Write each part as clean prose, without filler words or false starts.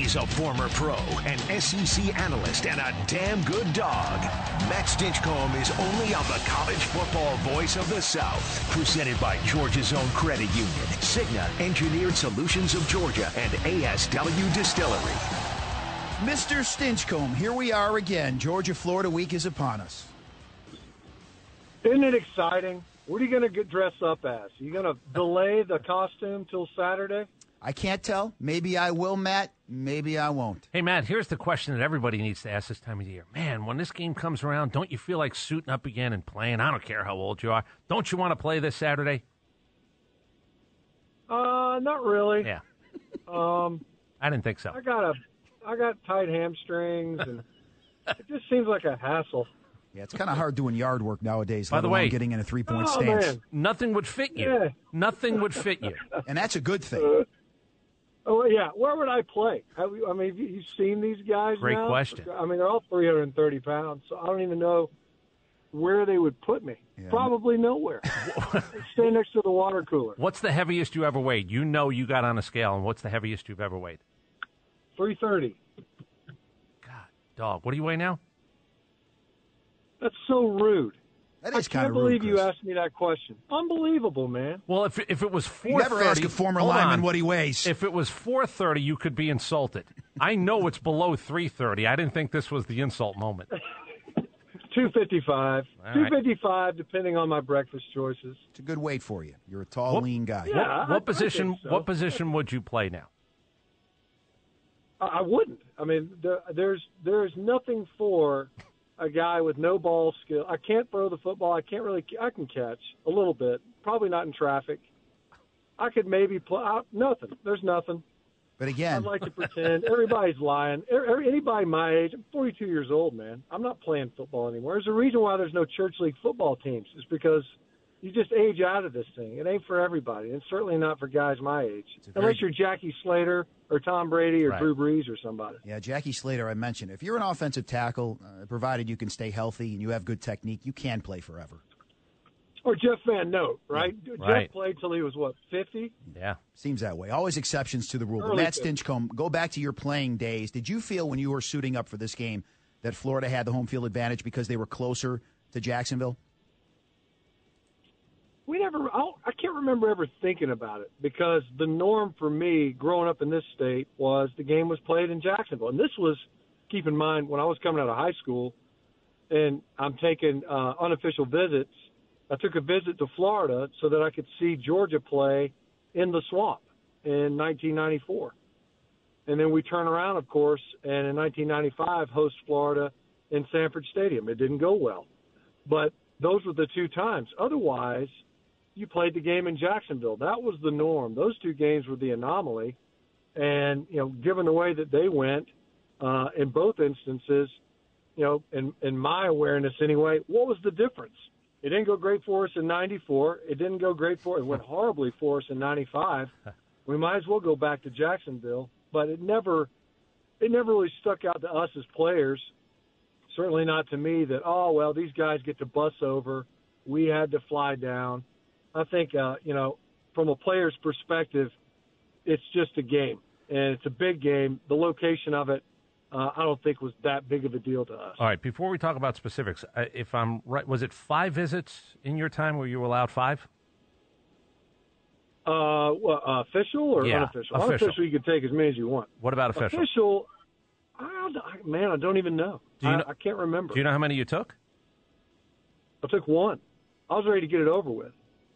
He's a former pro, an SEC analyst, and a damn good dog. Matt Stinchcomb is only on the college football voice of the South. Presented by Georgia's own credit union, Cigna, Engineered Solutions of Georgia, and ASW Distillery. Mr. Stinchcomb, here we are again. Georgia-Florida week is upon us. Isn't it exciting? What are you going to dress up as? Are you going to delay the costume till Saturday? I can't tell. Maybe I will, Matt. Maybe I won't. Hey, Matt, here's the question that everybody needs to ask this time of the year. Man, when this game comes around, don't you feel like suiting up again and playing? I don't care how old you are. Don't you want to play this Saturday? Not really. Yeah. I didn't think so. I got tight hamstrings, and it just seems like a hassle. Yeah, it's kind of hard doing yard work nowadays. By the way, getting in a three-point stance. Man. Nothing would fit you. Yeah. Nothing would fit you. And that's a good thing. Oh, yeah. Where would I play? Have you seen these guys Great now? question. I mean, they're all 330 pounds, so I don't even know where they would put me. Yeah. Probably nowhere. Stay next to the water cooler. What's the heaviest you ever weighed? You know you got on a scale, and what's the heaviest you've ever weighed? 330. God, dog. What do you weigh now? That's so rude. That is I kind can't of rude, believe you Chris. asked me that question. Unbelievable, man. Well, if it was 430... You never ask a former lineman what he weighs. If it was 430, you could be insulted. I know it's below 330. I didn't think this was the insult moment. 255. All right. 255, depending on my breakfast choices. It's a good weight for you. You're a tall, lean guy. Yeah. What I position? think so. What position would you play now? I wouldn't. I mean, there's nothing for a guy with no ball skill. I can't throw the football. I can catch a little bit. Probably not in traffic. I could maybe play out. Nothing. There's nothing. But again, I'd like to pretend. Everybody's lying. Anybody my age, I'm 42 years old, man. I'm not playing football anymore. There's a reason why there's no church league football teams. It's because you just age out of this thing. It ain't for everybody. It's certainly not for guys my age. Unless you're Jackie Slater or Tom Brady or Right. Drew Brees or somebody. yeah, Jackie Slater, I mentioned. If you're an offensive tackle, provided you can stay healthy and you have good technique, you can play forever. Or Jeff Van Note, right? Right. Jeff played till he was, 50? Yeah. Seems that way. Always exceptions to the rule. But Early Matt fifties. Stinchcomb, go back to your playing days. Did you feel when you were suiting up for this game that Florida had the home field advantage because they were closer to Jacksonville? I can't remember ever thinking about it because the norm for me growing up in this state was the game was played in Jacksonville. And this was, keep in mind, when I was coming out of high school and I'm taking unofficial visits, I took a visit to Florida so that I could see Georgia play in the Swamp in 1994. And then we turn around, of course, and in 1995 host Florida in Sanford Stadium. It didn't go well. But those were the two times. Otherwise, you played the game in Jacksonville. That was the norm. Those two games were the anomaly. And, given the way that they went in both instances, in my awareness anyway, what was the difference? It didn't go great for us in 94. It didn't go great for us. It went horribly for us in 95. We might as well go back to Jacksonville. But it never really stuck out to us as players, certainly not to me, that, these guys get to bus over. We had to fly down. I think, from a player's perspective, it's just a game, and it's a big game. The location of it, I don't think was that big of a deal to us. All right. Before we talk about specifics, if I'm right, was it 5 visits in your time where you were allowed 5? Official or unofficial? Official. Unofficial, you can take as many as you want. What about official? Official, I don't even know. I can't remember. Do you know how many you took? I took one. I was ready to get it over with.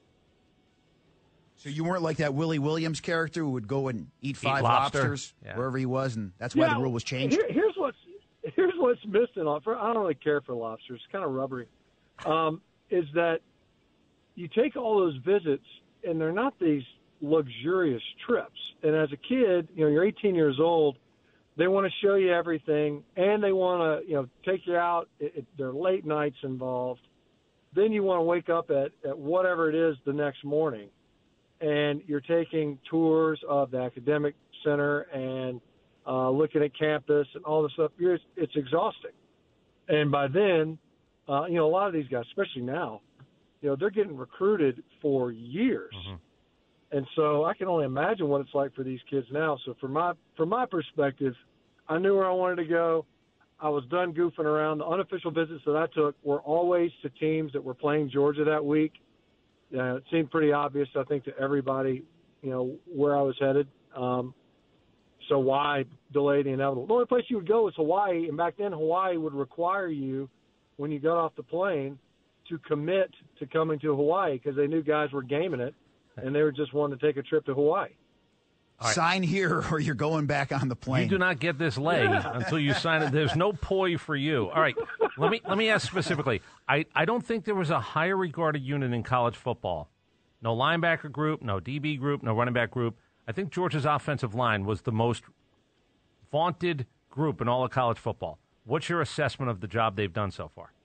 So you weren't like that Willie Williams character who would go and eat 5 lobster. lobsters Yeah. wherever he was, and that's why the rule was changed? Here's what's missing. I don't really care for lobsters. It's kind of rubbery. Is that you take all those visits, and they're not these luxurious trips. And as a kid, you're 18 years old, they want to show you everything, and they want to, take you out. There are late nights involved. Then you want to wake up at whatever it is the next morning, and you're taking tours of the academic center and looking at campus and all this stuff. It's exhausting. And by then, a lot of these guys, especially now, they're getting recruited for years. Mm-hmm. And so I can only imagine what it's like for these kids now. So from my perspective, I knew where I wanted to go. I was done goofing around. The unofficial visits that I took were always to teams that were playing Georgia that week. It seemed pretty obvious, I think, to everybody, where I was headed. So why delay the inevitable? The only place you would go is Hawaii, and back then Hawaii would require you, when you got off the plane, to commit to coming to Hawaii because they knew guys were gaming it, and they were just wanting to take a trip to Hawaii. Right. Sign here or you're going back on the plane. You do not get this lay until you sign it. There's no poi for you. All right, let me ask specifically. I don't think there was a higher regarded unit in college football. No linebacker group, no DB group, no running back group. I think Georgia's offensive line was the most vaunted group in all of college football. What's your assessment of the job they've done so far?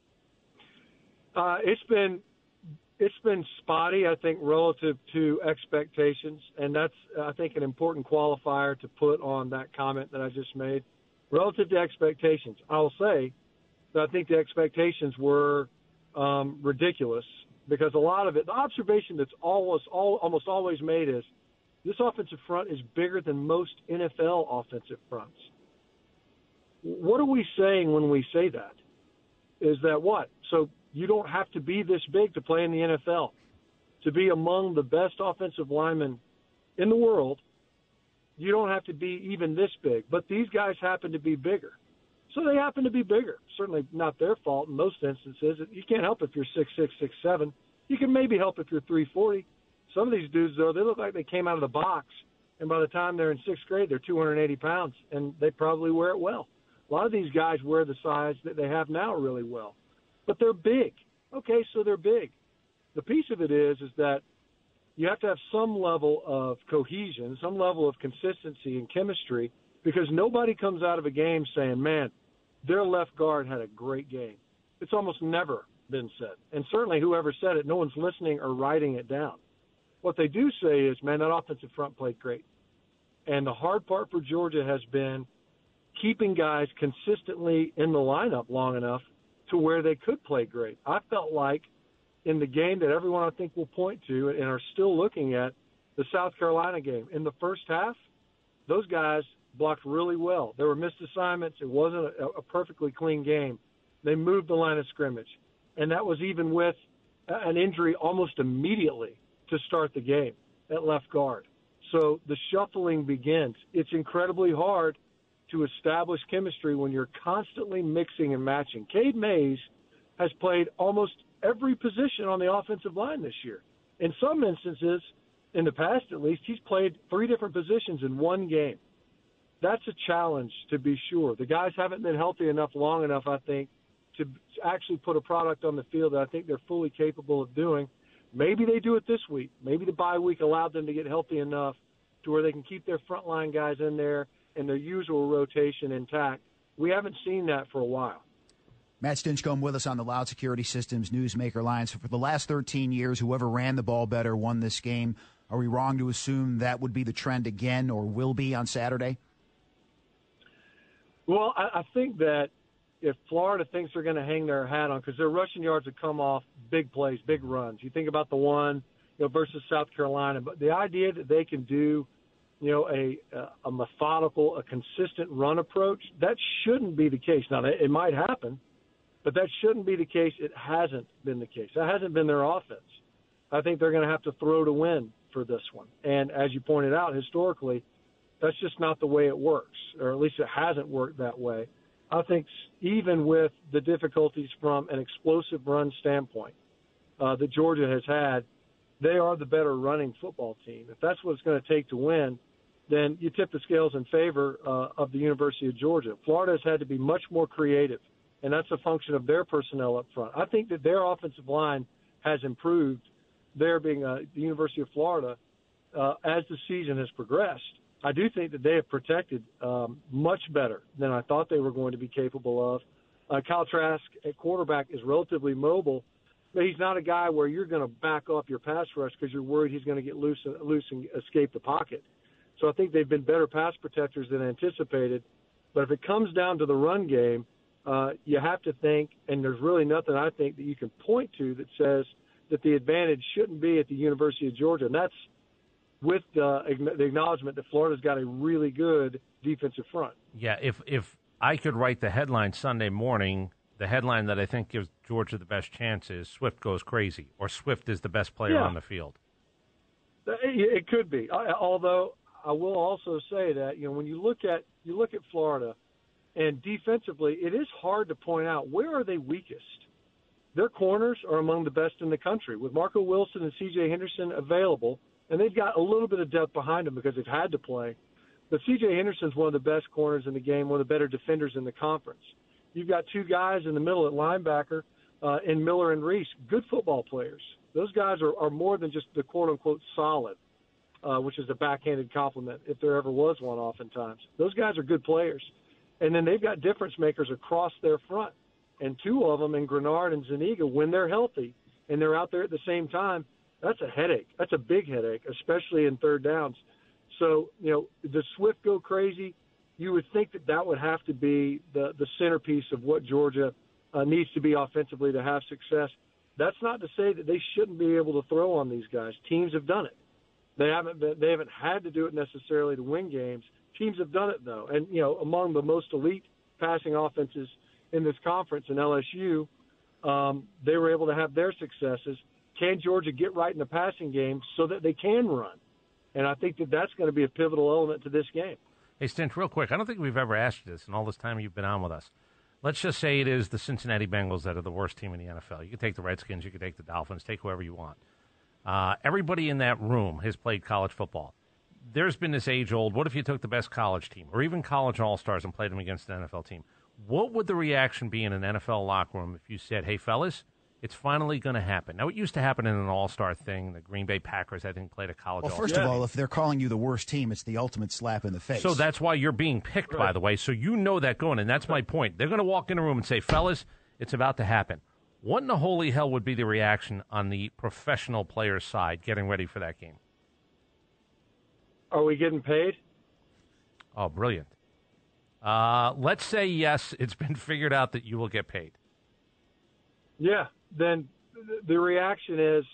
It's been spotty, I think, relative to expectations, and that's, I think, an important qualifier to put on that comment that I just made. Relative to expectations, I'll say that I think the expectations were ridiculous because a lot of it, the observation that's almost always made is this offensive front is bigger than most NFL offensive fronts. What are we saying when we say that? Is that what? So you don't have to be this big to play in the NFL. To be among the best offensive linemen in the world, you don't have to be even this big. But these guys happen to be bigger. So they happen to be bigger. Certainly not their fault in most instances. You can't help if you're 6'6", 6'7". You can maybe help if you're 340. Some of these dudes, though, they look like they came out of the box, and by the time they're in sixth grade, they're 280 pounds, and they probably wear it well. A lot of these guys wear the size that they have now really well. But they're big. Okay, so they're big. The piece of it is that you have to have some level of cohesion, some level of consistency and chemistry, because nobody comes out of a game saying, man, their left guard had a great game. It's almost never been said. And certainly whoever said it, no one's listening or writing it down. What they do say is, man, that offensive front played great. And the hard part for Georgia has been keeping guys consistently in the lineup long enough to where they could play great. I felt like in the game that everyone I think will point to and are still looking at, the South Carolina game, in the first half, those guys blocked really well. There were missed assignments. It wasn't a perfectly clean game. They moved the line of scrimmage. And that was even with an injury almost immediately to start the game at left guard. So the shuffling begins. It's incredibly hard to establish chemistry when you're constantly mixing and matching. Cade Mays has played almost every position on the offensive line this year. In some instances, in the past at least, he's played 3 different positions in one game. That's a challenge, to be sure. The guys haven't been healthy enough long enough, I think, to actually put a product on the field that I think they're fully capable of doing. Maybe they do it this week. Maybe the bye week allowed them to get healthy enough to where they can keep their frontline guys in there and their usual rotation intact. We haven't seen that for a while. Matt Stinchcomb with us on the Loud Security Systems Newsmaker line. So for the last 13 years, whoever ran the ball better won this game. Are we wrong to assume that would be the trend again or will be on Saturday? Well, I think that if Florida thinks they're going to hang their hat on, because their rushing yards have come off big plays, big runs. You think about the one versus South Carolina, but the idea that they can do a methodical, a consistent run approach, that shouldn't be the case. Now, it might happen, but that shouldn't be the case. It hasn't been the case. That hasn't been their offense. I think they're going to have to throw to win for this one. And as you pointed out, historically, that's just not the way it works, or at least it hasn't worked that way. I think even with the difficulties from an explosive run standpoint that Georgia has had, they are the better running football team. If that's what it's going to take to win, then you tip the scales in favor of the University of Georgia. Florida has had to be much more creative, and that's a function of their personnel up front. I think that their offensive line has improved, there being the University of Florida, as the season has progressed. I do think that they have protected much better than I thought they were going to be capable of. Kyle Trask at quarterback is relatively mobile, but he's not a guy where you're going to back off your pass rush because you're worried he's going to get loose and escape the pocket. So I think they've been better pass protectors than anticipated. But if it comes down to the run game, you have to think, and there's really nothing I think that you can point to that says that the advantage shouldn't be at the University of Georgia. And with the acknowledgement that Florida's got a really good defensive front. Yeah, if I could write the headline Sunday morning, the headline that I think gives Georgia the best chance is Swift goes crazy, or Swift is the best player on the field. It could be. Although I will also say that, when you look at Florida, and defensively, it is hard to point out where are they weakest. Their corners are among the best in the country, with Marco Wilson and C.J. Henderson available, and they've got a little bit of depth behind them because they've had to play. But C.J. Henderson's one of the best corners in the game, one of the better defenders in the conference. You've got two guys in the middle at linebacker, in Miller and Reese, good football players. Those guys are more than just the quote-unquote solid, which is a backhanded compliment if there ever was one oftentimes. Those guys are good players. And then they've got difference makers across their front. And two of them in Grenard and Zuniga, when they're healthy and they're out there at the same time, that's a headache. That's a big headache, especially in third downs. So, does Swift go crazy? You would think that would have to be the centerpiece of what Georgia needs to be offensively to have success. That's not to say that they shouldn't be able to throw on these guys. Teams have done it. They haven't had to do it necessarily to win games. Teams have done it, though. And, among the most elite passing offenses in this conference in LSU, they were able to have their successes. Can Georgia get right in the passing game so that they can run? And I think that's going to be a pivotal element to this game. Hey, Stinch, real quick, I don't think we've ever asked you this in all this time you've been on with us. Let's just say it is the Cincinnati Bengals that are the worst team in the NFL. You can take the Redskins, you can take the Dolphins, take whoever you want. Everybody in that room has played college football. There's been this age-old, what if you took the best college team or even college all-stars and played them against an NFL team? What would the reaction be in an NFL locker room if you said, hey, fellas, it's finally going to happen? Now, it used to happen in an all-star thing. The Green Bay Packers, I think, played a college all-star. Well, first of all, if they're calling you the worst team, it's the ultimate slap in the face. So that's why you're being picked, by the way. So you know that going, and that's my point. They're going to walk in a room and say, fellas, it's about to happen. What in the holy hell would be the reaction on the professional player's side getting ready for that game? Are we getting paid? Oh, brilliant. Let's say yes, it's been figured out that you will get paid. Yeah, then the reaction is,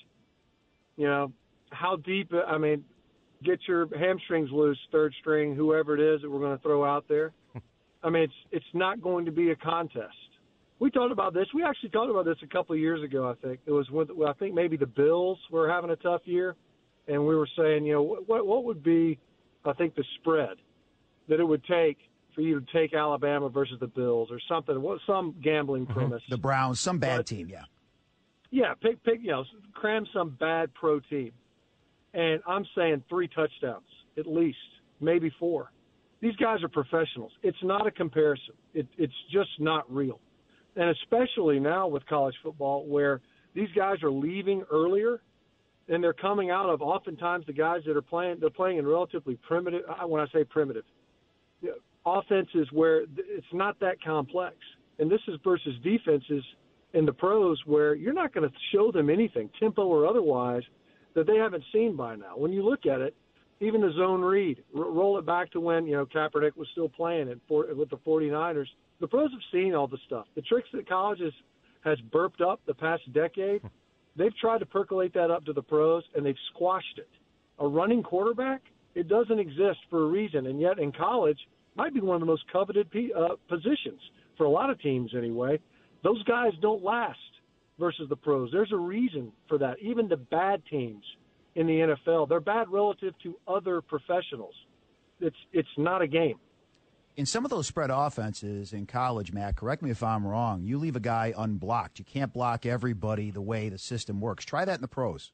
how deep, get your hamstrings loose, third string, whoever it is that we're going to throw out there. It's not going to be a contest. We talked about this. We actually talked about this a couple of years ago, I think. It was I think maybe the Bills were having a tough year, and we were saying, what would be, I think, the spread that it would take for you to take Alabama versus the Bills or something, some gambling premise. The Browns, some bad team, yeah. Yeah, pick, cram some bad pro team. And I'm saying 3 touchdowns, at least, maybe 4. These guys are professionals. It's not a comparison. It's just not real. And especially now with college football where these guys are leaving earlier and they're coming out of oftentimes the guys that are playing, they're playing in relatively primitive, when I say primitive, offenses where it's not that complex. And this is versus defenses in the pros where you're not going to show them anything, tempo or otherwise, that they haven't seen by now. When you look at it, even the zone read, roll it back to when, Kaepernick was still playing with the 49ers. The pros have seen all the stuff. The tricks that college has burped up the past decade, they've tried to percolate that up to the pros, and they've squashed it. A running quarterback, it doesn't exist for a reason, and yet in college, might be one of the most coveted positions for a lot of teams anyway. Those guys don't last versus the pros. There's a reason for that. Even the bad teams in the NFL, they're bad relative to other professionals. It's not a game. In some of those spread offenses in college, Matt, correct me if I'm wrong, you leave a guy unblocked. You can't block everybody the way the system works. Try that in the pros.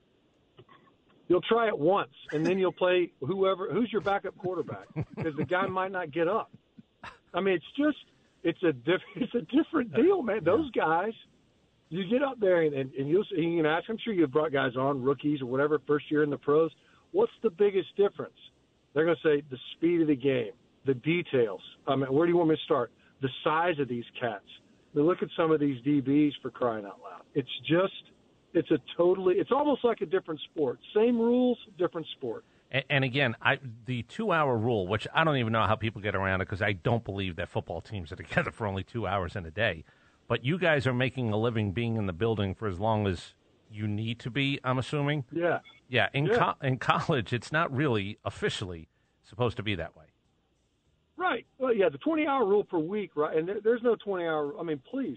You'll try it once, and then you'll play who's your backup quarterback, because the guy might not get up. It's a different deal, man. Those guys, you get up there and you can ask. I'm sure you've brought guys on, rookies or whatever, first year in the pros. What's the biggest difference? They're going to say the speed of the game, the details. Where do you want me to start? The size of these cats. Look at some of these DBs, for crying out loud. It's almost like a different sport. Same rules, different sport. And again, the 2-hour rule, which I don't even know how people get around it because I don't believe that football teams are together for only 2 hours in a day. But you guys are making a living being in the building for as long as you need to be, I'm assuming. Yeah. Yeah, in college, it's not really officially supposed to be that way. Right. Well, yeah, the 20-hour rule per week, right? And there's no 20-hour. I mean, please,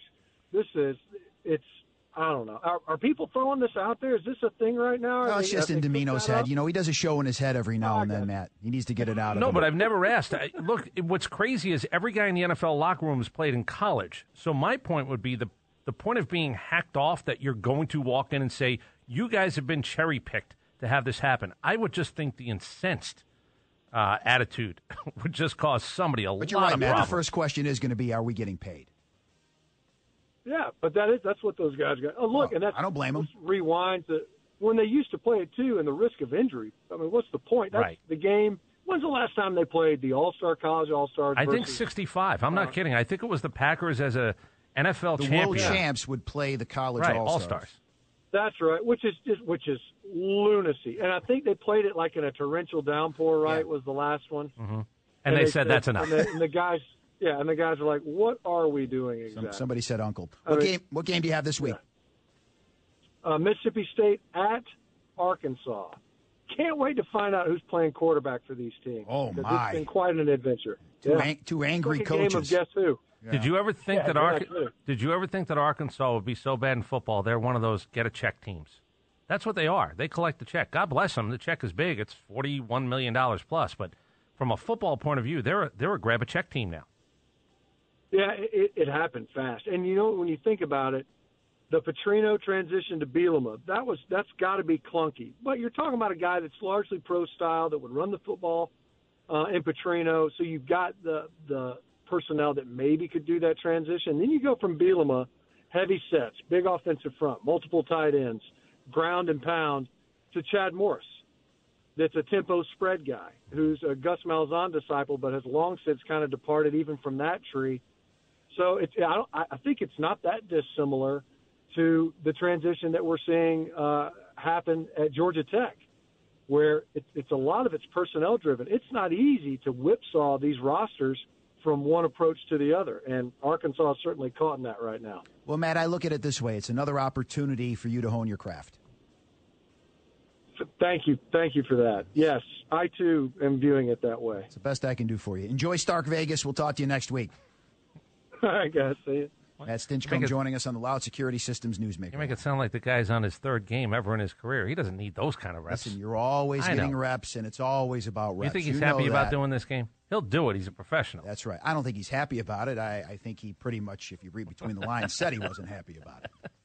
it's. I don't know. Are people throwing this out there? Is this a thing right now? Well, it's just in Domino's head. You know, he does a show in his head every now and then, Matt. He needs to get it out of him. No, but I've never asked. Look, what's crazy is every guy in the NFL locker room has played in college. So my point would be the point of being hacked off that you're going to walk in and say, you guys have been cherry-picked to have this happen. I would just think the incensed attitude would just cause somebody a lot of problems. But you're right, Matt. The first question is going to be, are we getting paid? Yeah, but that's what those guys got. Oh, look, and that's, I don't blame them. Rewind to when they used to play it too, and the risk of injury. I mean, what's the point? That's right. The game. When's the last time they played the All-Star College All-Stars? I think 65. I'm not kidding. I think it was the Packers as a NFL champion. The world champs would play the college All-Stars. That's right, which is lunacy. And I think they played it like in a torrential downpour. Right, was the last one. Mm-hmm. And they said that's enough. And the guys. Yeah, and the guys are like, what are we doing exactly? Somebody said uncle. What game do you have this week? Mississippi State at Arkansas. Can't wait to find out who's playing quarterback for these teams. Oh, my. It's been quite an adventure. Two angry like coaches. Game of guess who. Yeah. Did you ever think that Arkansas would be so bad in football? They're one of those get-a-check teams. That's what they are. They collect the check. God bless them. The check is big. It's $41 million plus. But from a football point of view, they're a grab-a-check team now. Yeah, it happened fast. And, you know, when you think about it, the Petrino transition to Bielema, that's got to be clunky. But you're talking about a guy that's largely pro-style that would run the football in Petrino. So you've got the personnel that maybe could do that transition. Then you go from Bielema, heavy sets, big offensive front, multiple tight ends, ground and pound, to Chad Morris. That's a tempo spread guy who's a Gus Malzahn disciple but has long since kind of departed even from that tree. So I think it's not that dissimilar to the transition that we're seeing happen at Georgia Tech, where it's a lot of it's personnel driven. It's not easy to whipsaw these rosters from one approach to the other, and Arkansas is certainly caught in that right now. Well, Matt, I look at it this way. It's another opportunity for you to hone your craft. Thank you for that. Yes, I, too, am viewing it that way. It's the best I can do for you. Enjoy Stark Vegas. We'll talk to you next week. All right, guys. See you. Matt Stinchcomb joining us on the Loud Security Systems Newsmaker. You make it sound like the guy's on his third game ever in his career. He doesn't need those kind of reps. Listen, you're always getting reps, and it's always about reps. You think he's happy about doing this game? He'll do it. He's a professional. That's right. I don't think he's happy about it. I think he pretty much, if you read between the lines, said he wasn't happy about it.